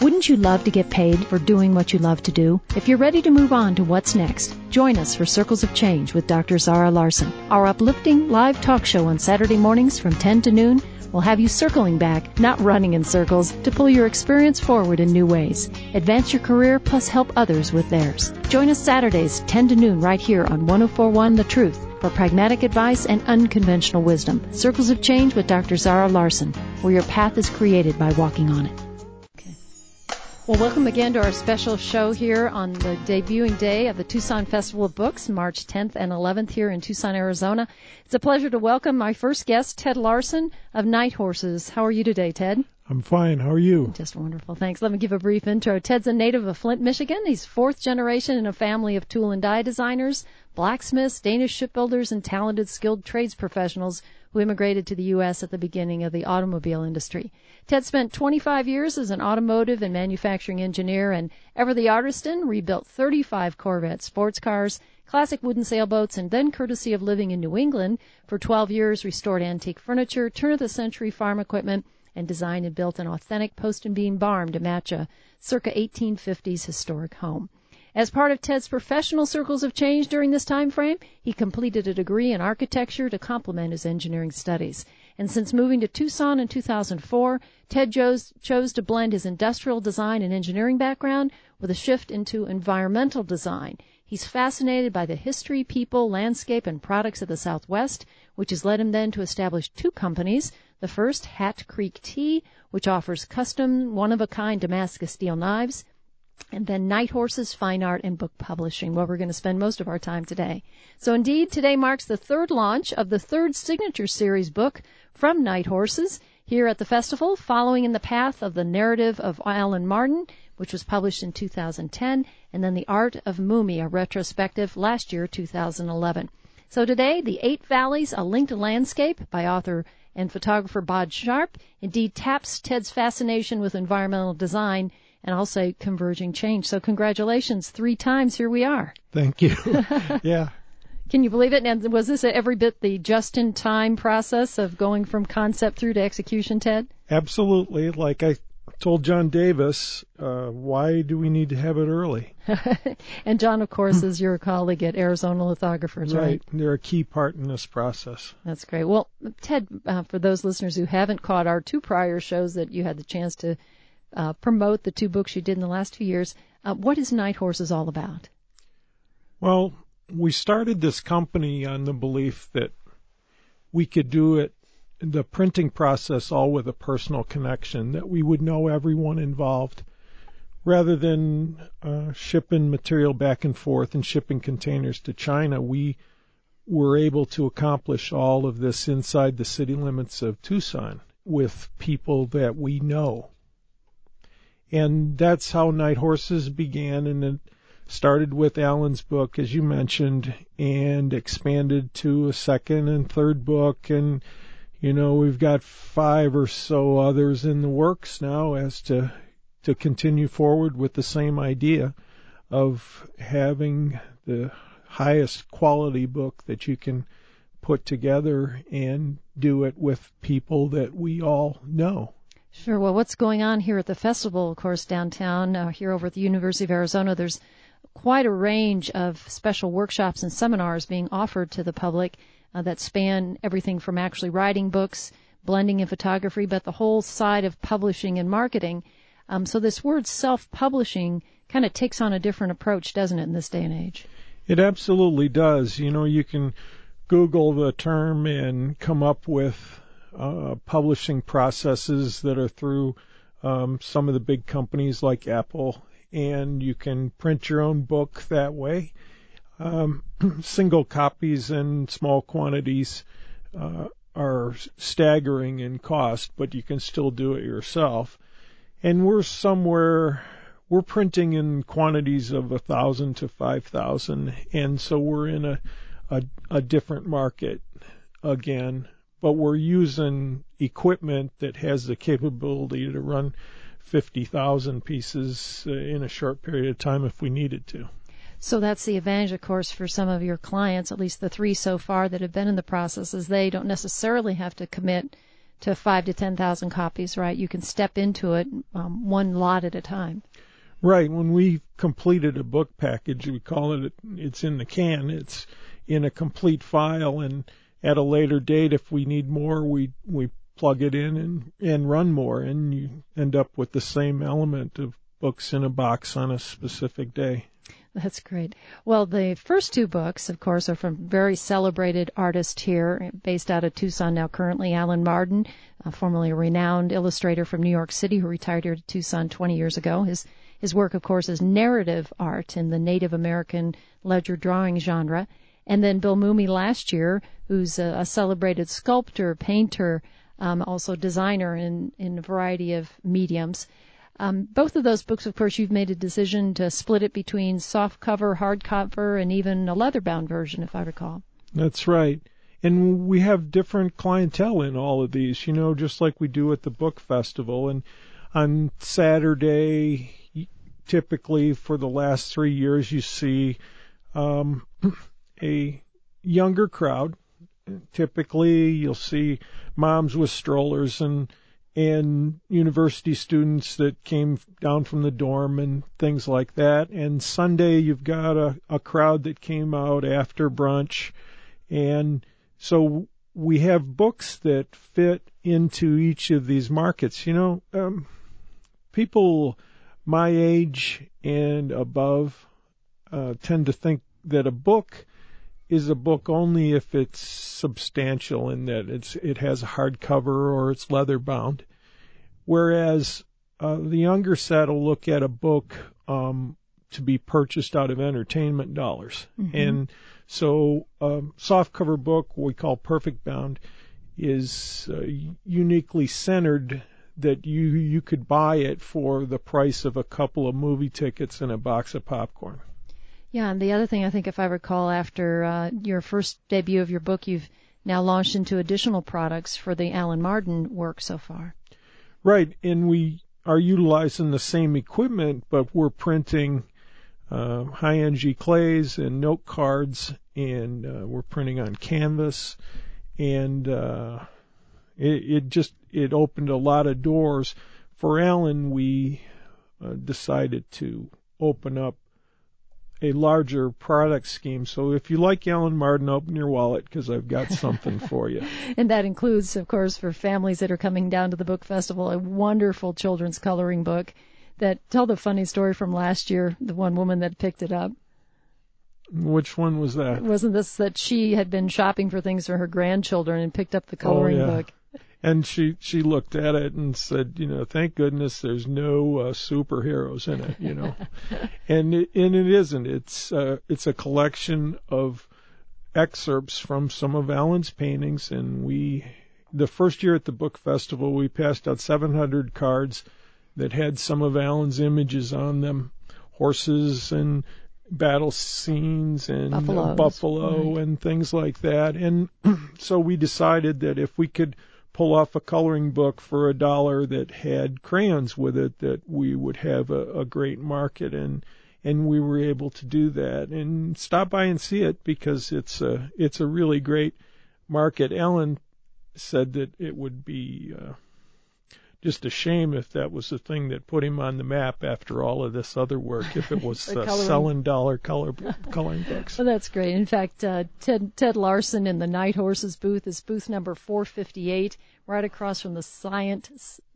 Wouldn't you love to get paid for doing what you love to do? If you're ready to move on to what's next, join us for Circles of Change with Dr. Zara Larson. Our uplifting live talk show on Saturday mornings from 10 to noon will have you circling back, not running in circles, to pull your experience forward in new ways. Advance your career plus help others with theirs. Join us Saturdays 10 to noon right here on 104.1 The Truth for pragmatic advice and unconventional wisdom. Circles of Change with Dr. Zara Larson, where your path is created by walking on it. Well, welcome again to our special show here on the debuting day of the Tucson Festival of Books, March 10th and 11th here in Tucson, Arizona. It's a pleasure to welcome my first guest, Ted Larson of Night Horses. How are you today, Ted? I'm fine. How are you? Just wonderful. Thanks. Let me give a brief intro. Ted's a native of Flint, Michigan. He's fourth generation in a family of tool and die designers, blacksmiths, Danish shipbuilders, and talented skilled trades professionals who immigrated to the U.S. at the beginning of the automobile industry. Ted spent 25 years as an automotive and manufacturing engineer, and ever the artisan, rebuilt 35 Corvette sports cars, classic wooden sailboats, and then, courtesy of living in New England for 12 years, restored antique furniture, turn-of-the-century farm equipment, and designed and built an authentic post and beam barn to match a circa 1850s historic home. As part of Ted's professional circles of change during this time frame, he completed a degree in architecture to complement his engineering studies. And since moving to Tucson in 2004, Ted chose to blend his industrial design and engineering background with a shift into environmental design. He's fascinated by the history, people, landscape, and products of the Southwest, which has led him then to establish two companies. The first, Hat Creek Tea, which offers custom, one-of-a-kind Damascus steel knives, and then Night Horses, Fine Art, and Book Publishing, where we're going to spend most of our time today. So indeed, today marks the third launch of the third signature series book from Night Horses here at the festival, following in the path of The Narrative of Alan Martin, which was published in 2010, and then The Art of Mumi, a retrospective last year, 2011. So today, The Eight Valleys, A Linked Landscape by author and photographer Bod Sharp indeed taps Ted's fascination with environmental design and also converging change. So congratulations, 3 times, here we are. Thank you. Yeah. Can you believe it? And was this every bit the just-in-time process of going from concept through to execution, Ted? Absolutely. Like I told John Davis, why do we need to have it early? And John, of course, is your colleague at Arizona Lithographers, right? They're a key part in this process. That's great. Well, Ted, for those listeners who haven't caught our 2 prior shows that you had the chance to promote, the 2 books you did in the last 2 years, what is Night Horses all about? Well, we started this company on the belief that we could do it, the printing process, all with a personal connection, that we would know everyone involved, rather than shipping material back and forth and shipping containers to China. We were able to accomplish all of this inside the city limits of Tucson with people that we know. And that's how Night Horses began, and it started with Alan's book, as you mentioned, and expanded to a second and third book, and we've got 5 or so others in the works now as to continue forward with the same idea of having the highest quality book that you can put together and do it with people that we all know. Sure. Well, what's going on here at the festival, of course, downtown, here over at the University of Arizona, there's quite a range of special workshops and seminars being offered to the public that span everything from actually writing books, blending and photography, but the whole side of publishing and marketing. So this word self-publishing kind of takes on a different approach, doesn't it, in this day and age? It absolutely does. You can Google the term and come up with publishing processes that are through some of the big companies like Apple, and you can print your own book that way. Single copies in small quantities are staggering in cost, but you can still do it yourself. And we're printing in quantities of 1,000 to 5,000, and so we're in a different market again. But we're using equipment that has the capability to run 50,000 pieces in a short period of time if we needed to. So that's the advantage, of course, for some of your clients, at least the 3 so far that have been in the process, is they don't necessarily have to commit to 5 to 10,000 copies, right? You can step into it one lot at a time. Right. When we completed a book package, we call it, it's in the can. It's in a complete file, and at a later date, if we need more, we plug it in and run more, and you end up with the same element of books in a box on a specific day. That's great. Well, the first two books, of course, are from very celebrated artist here, based out of Tucson now currently, Alan Marden, formerly a renowned illustrator from New York City who retired here to Tucson 20 years ago. His work, of course, is narrative art in the Native American ledger drawing genre. And then Bill Mumy last year, who's a celebrated sculptor, painter, also designer in a variety of mediums. Both of those books, of course, you've made a decision to split it between soft cover, hard cover, and even a leather-bound version, if I recall. That's right. And we have different clientele in all of these, just like we do at the book festival. And on Saturday, typically for the last 3 years, you see a younger crowd. Typically, you'll see moms with strollers and university students that came down from the dorm and things like that. And Sunday, you've got a crowd that came out after brunch. And so we have books that fit into each of these markets. People my age and above tend to think that a book is a book only if it's substantial in that it has a hardcover or it's leather bound, whereas the younger set will look at a book to be purchased out of entertainment dollars. Mm-hmm. And so softcover book, we call Perfect Bound, is uniquely centered that you could buy it for the price of a couple of movie tickets and a box of popcorn. Yeah, and the other thing I think, if I recall, after your first debut of your book, you've now launched into additional products for the Alan Marden work so far. Right, and we are utilizing the same equipment, but we're printing high-end giclées and note cards, and we're printing on canvas, and it opened a lot of doors. For Alan, we decided to open up a larger product scheme. So if you like Alan Marden, open your wallet because I've got something for you. And that includes, of course, for families that are coming down to the book festival, a wonderful children's coloring book that tell the funny story from last year, the one woman that picked it up. Which one was that? Wasn't this that she had been shopping for things for her grandchildren and picked up the coloring book? And she looked at it and said, thank goodness there's no superheroes in it, and it isn't. It's a collection of excerpts from some of Alan's paintings, and the first year at the book festival, we passed out 700 cards that had some of Alan's images on them, horses and battle scenes and buffalo right. and things like that. And so we decided that if we could pull off a coloring book for $1 that had crayons with it, that we would have a great market, and we were able to do that. And stop by and see it because it's a really great market. Alan said that it would be just a shame if that was the thing that put him on the map after all of this other work, if it was selling dollar coloring books. Well, that's great. In fact, Ted Larson in the Night Horses booth is booth number 458, right across from the Sonnet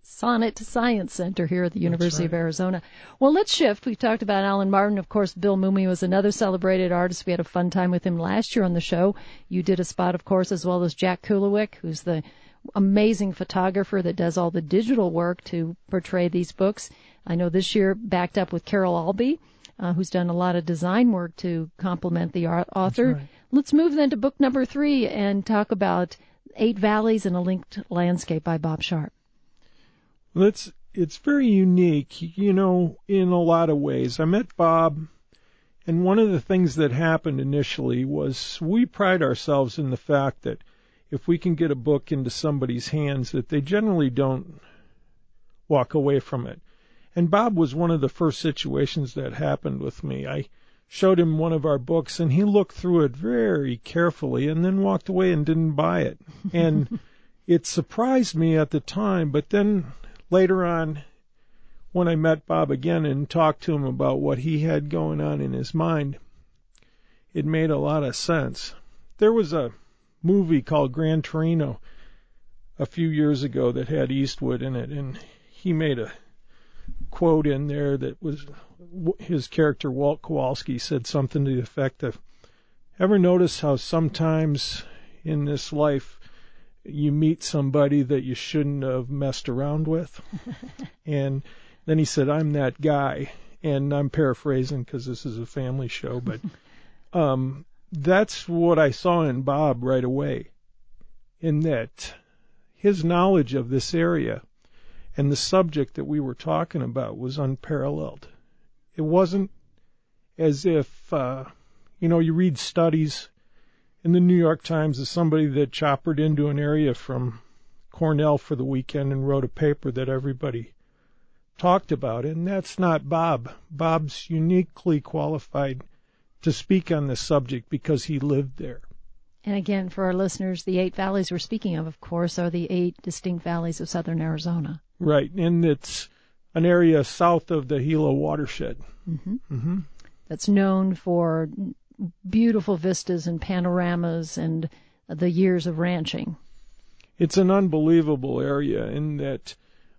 Science Center here at the University of Arizona. Well, let's shift. We've talked about Alan Marden. Of course, Bill Mumy was another celebrated artist. We had a fun time with him last year on the show. You did a spot, of course, as well as Jack Kulowick, who's the amazing photographer that does all the digital work to portray these books. I know this year backed up with Carol Albee, who's done a lot of design work to complement the author. Right. Let's move then to book number 3 and talk about 8 Valleys and a Linked Landscape by Bob Sharp. Well, it's very unique, in a lot of ways. I met Bob, and one of the things that happened initially was we pride ourselves in the fact that if we can get a book into somebody's hands, that they generally don't walk away from it. And Bob was one of the first situations that happened with me. I showed him one of our books, and he looked through it very carefully and then walked away and didn't buy it. And it surprised me at the time, but then later on, when I met Bob again and talked to him about what he had going on in his mind, it made a lot of sense. There was a movie called Gran Torino a few years ago that had Eastwood in it, and he made a quote in there that was his character Walt Kowalski said something to the effect of, ever notice how sometimes in this life you meet somebody that you shouldn't have messed around with? And then he said, I'm that guy. And I'm paraphrasing because this is a family show, but that's what I saw in Bob right away, in that his knowledge of this area and the subject that we were talking about was unparalleled. It wasn't as if, you read studies in the New York Times of somebody that choppered into an area from Cornell for the weekend and wrote a paper that everybody talked about. And that's not Bob. Bob's uniquely qualified to speak on this subject because he lived there. And again, for our listeners, the 8 valleys we're speaking of course, are the 8 distinct valleys of southern Arizona. Right, and it's an area south of the Gila watershed. Mm-hmm. Mm-hmm. That's known for beautiful vistas and panoramas and the years of ranching. It's an unbelievable area in that,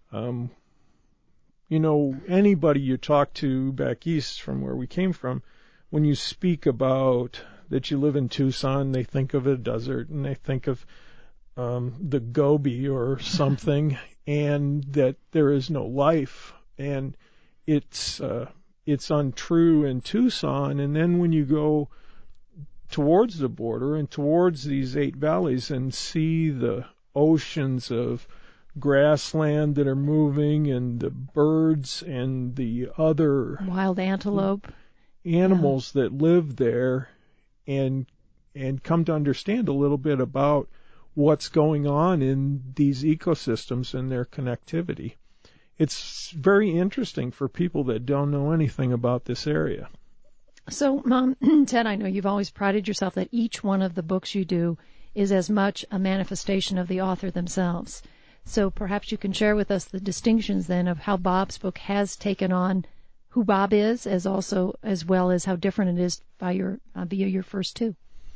anybody you talk to back east from where we came from, when you speak about that you live in Tucson, they think of a desert and they think of the Gobi or something, and that there is no life, and it's untrue in Tucson. And then when you go towards the border and towards these 8 valleys and see the oceans of grassland that are moving and the birds and the other wild antelope animals that live there, and come to understand a little bit about what's going on in these ecosystems and their connectivity. It's very interesting for people that don't know anything about this area. So, Ted, I know you've always prided yourself that each one of the books you do is as much a manifestation of the author themselves. So perhaps you can share with us the distinctions then of how Bob's book has taken on who Bob is, as well as how different it is via your first 2.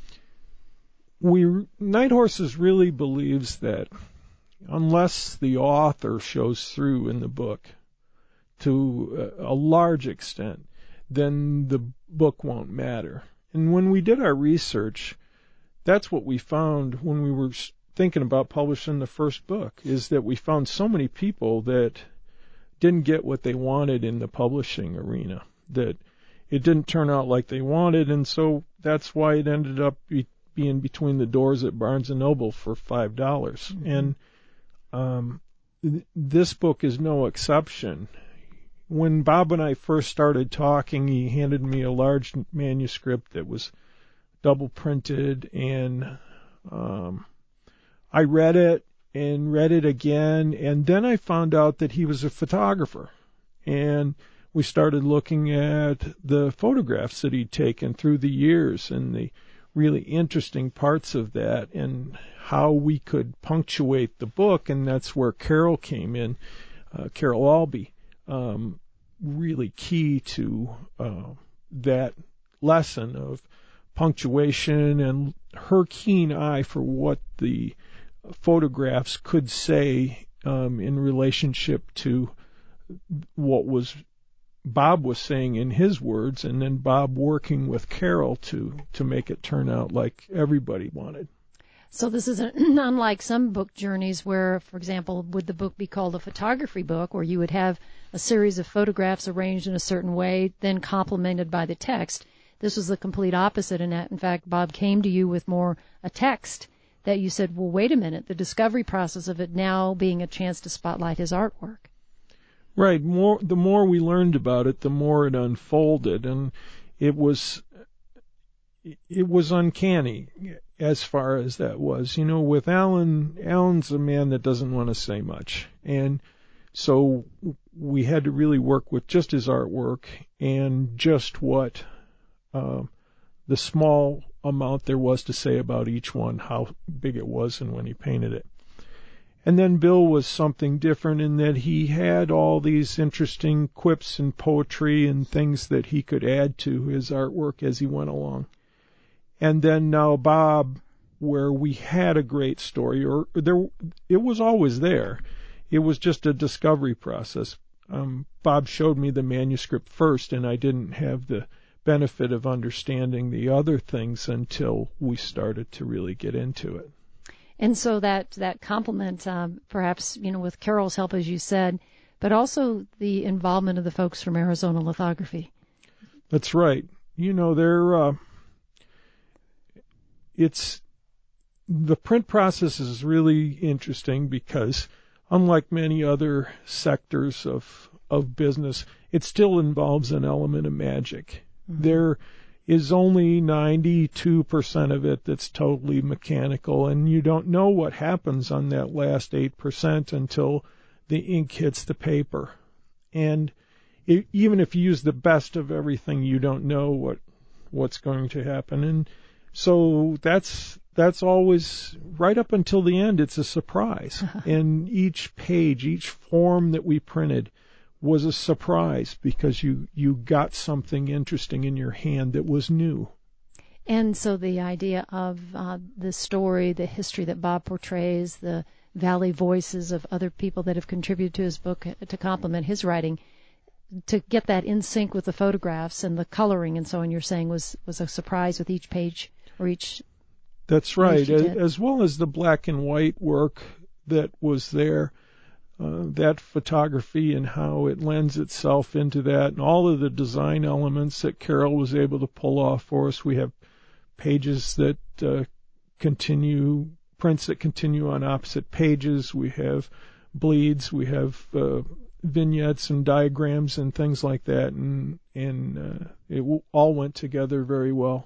Night Horses really believes that unless the author shows through in the book to a large extent, then the book won't matter. And when we did our research, that's what we found when we were thinking about publishing the first book, is that we found so many people that didn't get what they wanted in the publishing arena, that it didn't turn out like they wanted, and so that's why it ended up being between the doors at Barnes & Noble for $5. Mm-hmm. And this book is no exception. When Bob and I first started talking, he handed me a large manuscript that was double printed, and I read it and read it again, and then I found out that he was a photographer, and we started looking at the photographs that he'd taken through the years and the really interesting parts of that and how we could punctuate the book, and that's where Carol came in, Carol Albee, really key to that lesson of punctuation and her keen eye for what the photographs could say in relationship to what Bob was saying in his words, and then Bob working with Carol to make it turn out like everybody wanted. So this is unlike some book journeys where, for example, would the book be called a photography book, where you would have a series of photographs arranged in a certain way, then complemented by the text. This was the complete opposite. In fact, Bob came to you with more a text that you said, well, wait a minute, the discovery process of it now being a chance to spotlight his artwork. Right. The more we learned about it, the more it unfolded, and it was uncanny as far as that was. With Alan's a man that doesn't want to say much, and so we had to really work with just his artwork and just what the small amount there was to say about each one, how big it was, and when he painted it. And then Bill was something different in that he had all these interesting quips and poetry and things that he could add to his artwork as he went along. And then now Bob, where we had a great story, it was always there. It was just a discovery process. Bob showed me the manuscript first, and I didn't have the benefit of understanding the other things until we started to really get into it. And so that complement, perhaps, with Carol's help, as you said, but also the involvement of the folks from Arizona Lithography. That's right. The print process is really interesting because, unlike many other sectors of business, it still involves an element of magic. Mm-hmm. There is only 92% of it that's totally mechanical, and you don't know what happens on that last 8% until the ink hits the paper. And even if you use the best of everything, you don't know what's going to happen. And so that's always, right up until the end, it's a surprise. And each page, each form that we printed was a surprise because you got something interesting in your hand that was new. And so the idea of the story, the history that Bob portrays, the valley voices of other people that have contributed to his book to complement his writing, to get that in sync with the photographs and the coloring and so on, you're saying was a surprise with each page or each. That's right, as well as the black and white work that was there. That photography and how it lends itself into that, and all of the design elements that Carol was able to pull off for us. We have pages that continue, prints that continue on opposite pages. We have bleeds. We have vignettes and diagrams and things like that, and it all went together very well.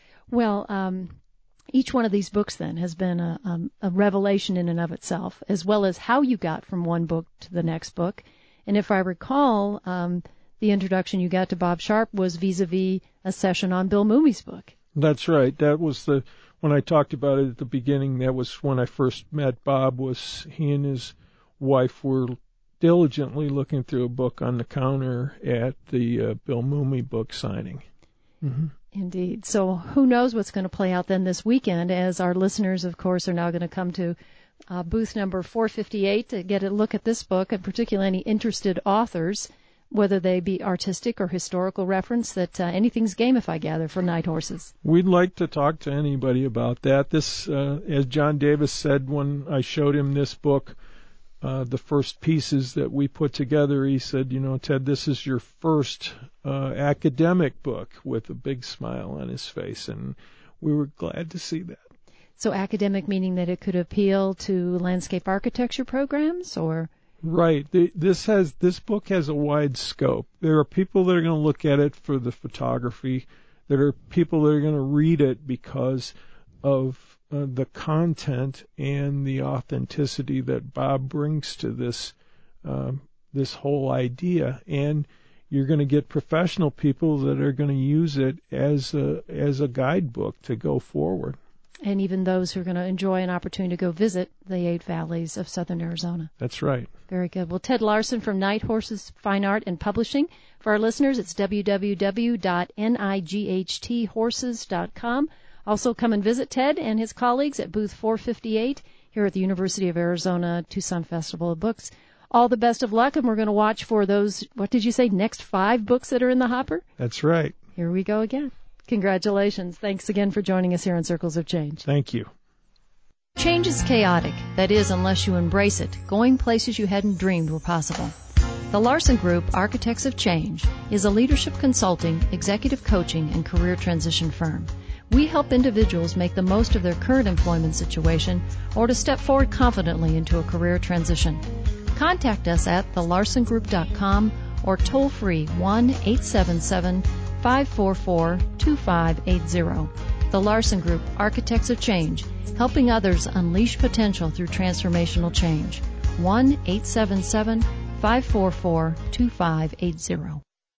Well, each one of these books, then, has been a revelation in and of itself, as well as how you got from one book to the next book. And if I recall, the introduction you got to Bob Sharp was vis-a-vis a session on Bill Moomey's book. That's right. That was when I talked about it at the beginning, that was when I first met Bob. Was he and his wife were diligently looking through a book on the counter at the Bill Moomey book signing. Mm-hmm. Indeed. So who knows what's going to play out then this weekend, as our listeners, of course, are now going to come to booth number 458 to get a look at this book, and particularly any interested authors, whether they be artistic or historical reference, that anything's game, if I gather, for Night Horses. We'd like to talk to anybody about that. This, as John Davis said when I showed him this book, the first pieces that we put together, he said, Ted, this is your first academic book, with a big smile on his face, and we were glad to see that. So academic meaning that it could appeal to landscape architecture programs, or? Right. This book has a wide scope. There are people that are going to look at it for the photography. There are people that are going to read it because of the content and the authenticity that Bob brings to this whole idea, and you're going to get professional people that are going to use it as a guidebook to go forward. And even those who are going to enjoy an opportunity to go visit the 8 valleys of southern Arizona. That's right. Very good. Well, Ted Larson from Night Horses Fine Art and Publishing. For our listeners, it's www.nightsthorses.com. Also, come and visit Ted and his colleagues at booth 458 here at the University of Arizona Tucson Festival of Books. All the best of luck, and we're going to watch for those, what did you say, next 5 books that are in the hopper? That's right. Here we go again. Congratulations. Thanks again for joining us here on Circles of Change. Thank you. Change is chaotic. That is, unless you embrace it, going places you hadn't dreamed were possible. The Larson Group, Architects of Change, is a leadership consulting, executive coaching, and career transition firm. We help individuals make the most of their current employment situation or to step forward confidently into a career transition. Contact us at thelarsongroup.com or toll free 1-877-544-2580. The Larson Group, Architects of Change, helping others unleash potential through transformational change. 1-877-544-2580.